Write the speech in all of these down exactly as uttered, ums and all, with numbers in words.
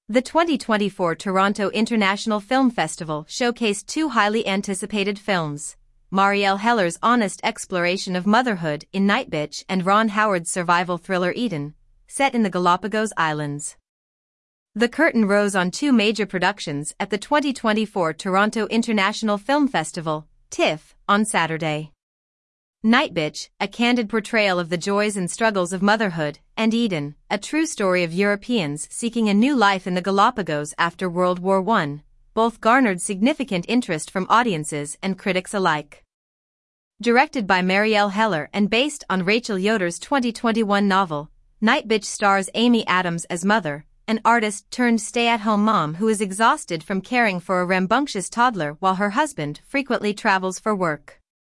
The twenty twenty-four Toronto International Film Festival showcased two highly anticipated films, Marielle Heller's honest exploration of motherhood in Nightbitch and Ron Howard's survival thriller Eden, set in the Galapagos Islands. The curtain rose on two major productions at the twenty twenty-four Toronto International Film Festival, TIFF, on Saturday. Nightbitch, a candid portrayal of the joys and struggles of motherhood, and Eden, a true story of Europeans seeking a new life in the Galapagos after World War One, both garnered significant interest from audiences and critics alike. Directed by Marielle Heller and based on Rachel Yoder's twenty twenty-one novel, Nightbitch stars Amy Adams as mother, an artist-turned-stay-at-home mom who is exhausted from caring for a rambunctious toddler while her husband frequently travels for work.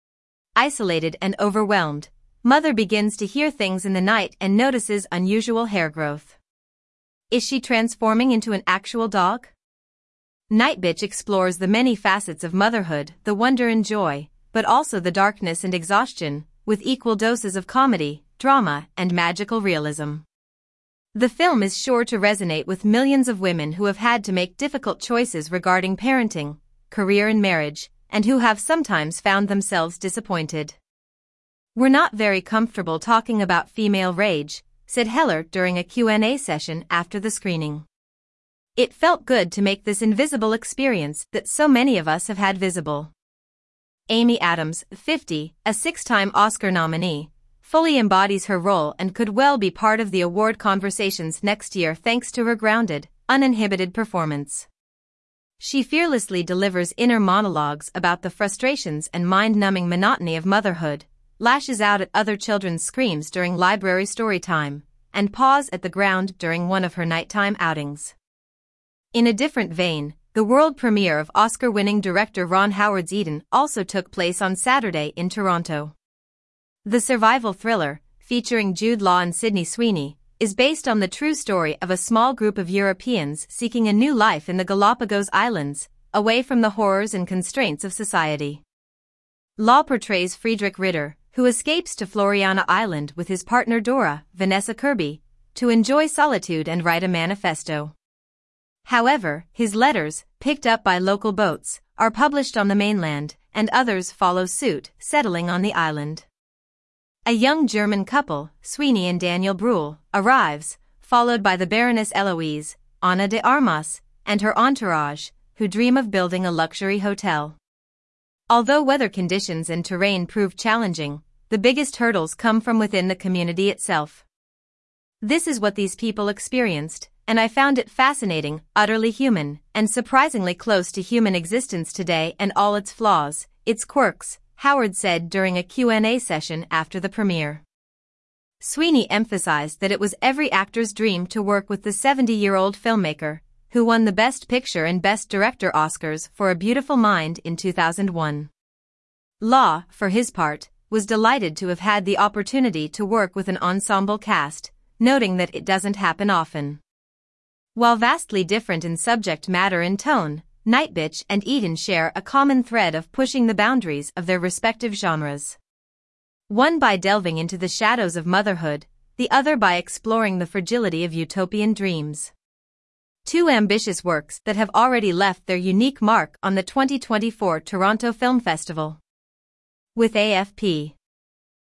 Isolated and overwhelmed, Mother begins to hear things in the night and notices unusual hair growth. Is she transforming into an actual dog? Nightbitch explores the many facets of motherhood, the wonder and joy, but also the darkness and exhaustion, with equal doses of comedy, drama, and magical realism. The film is sure to resonate with millions of women who have had to make difficult choices regarding parenting, career and marriage, and who have sometimes found themselves disappointed. "We're not very comfortable talking about female rage," said Heller during a Q and A session after the screening. "It felt good to make this invisible experience that so many of us have had visible." Amy Adams, fifty, a six-time Oscar nominee, fully embodies her role and could well be part of the award conversations next year thanks to her grounded, uninhibited performance. She fearlessly delivers inner monologues about the frustrations and mind-numbing monotony of motherhood, lashes out at other children's screams during library story time, and paws at the ground during one of her nighttime outings. In a different vein, the world premiere of Oscar-winning director Ron Howard's Eden also took place on Saturday in Toronto. The survival thriller, featuring Jude Law and Sydney Sweeney, is based on the true story of a small group of Europeans seeking a new life in the Galapagos Islands, away from the horrors and constraints of society. Law portrays Friedrich Ritter, who escapes to Floriana Island with his partner Dora, Vanessa Kirby, to enjoy solitude and write a manifesto. However, his letters, picked up by local boats, are published on the mainland, and others follow suit, settling on the island. A young German couple, Sweeney and Daniel Bruhl, arrives, followed by the Baroness Eloise, Ana de Armas, and her entourage, who dream of building a luxury hotel. Although weather conditions and terrain prove challenging, the biggest hurdles come from within the community itself. This is what these people experienced, and I found it fascinating, utterly human, and surprisingly close to human existence today and all its flaws, its quirks, Howard said during a Q and A session after the premiere. Sweeney emphasized that it was every actor's dream to work with the seventy-year-old filmmaker, who won the Best Picture and Best Director Oscars for A Beautiful Mind in two thousand one. Law, for his part, was delighted to have had the opportunity to work with an ensemble cast, noting that it doesn't happen often. While vastly different in subject matter and tone, Nightbitch and Eden share a common thread of pushing the boundaries of their respective genres. One by delving into the shadows of motherhood, the other by exploring the fragility of utopian dreams. Two ambitious works that have already left their unique mark on the twenty twenty-four Toronto Film Festival. With A F P.